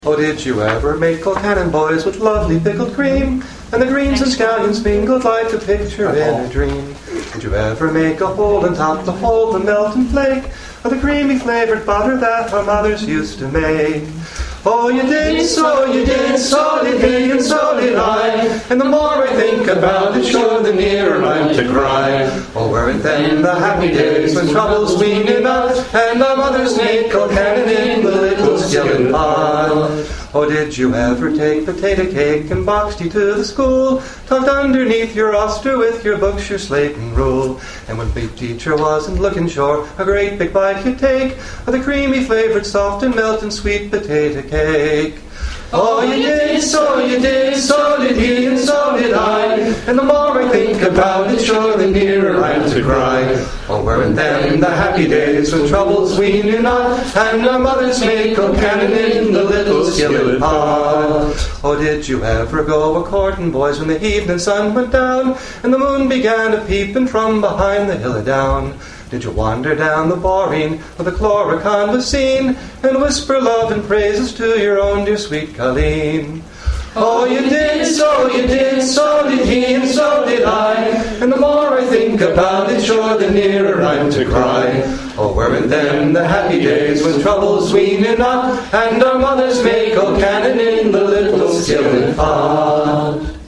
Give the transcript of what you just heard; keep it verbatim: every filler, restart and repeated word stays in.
Oh, did you ever make Kilcannon boys with lovely pickled cream, and the greens and scallions mingled like a picture in a dream? Did you ever make a hole and top the hole and melt and flake, or the creamy flavoured butter that our mothers used to make? Oh, you did, so you did, so did he, and so did I, and the more I think about it, sure the nearer I'm to cry. Oh, weren't them the happy days when troubles we knew not, and our mothers made Kilcannon in the little skillet pot? Oh, did you ever take potato cake and box tea to the school, tucked underneath your ulster with your books, your slate and rule? And when big teacher wasn't looking sure, a great big bite you'd take of the creamy flavoured, soft and melting sweet potato cake. Oh, you did, so you did, so did he, and so did I, and the more I think about it, sure the nearer I'm to cry. Oh, weren't them the happy days when troubles we knew not, and our mothers made Kilcannon in the little skillet pot? Oh, did you ever go a-courting, boys, when the evening sun went down, and the moon began to peeping from behind the hill of down? Did you wander down the boreen where the Chloricon was seen, and whisper love and praises to your own dear sweet Colleen? Oh, you did, so you did, so did he, and so did I, and the more I think about it, sure the nearer I'm to cry. Oh, weren't them the happy days when troubles we knew not, and our mothers made Kilcannon in the little skillet pot?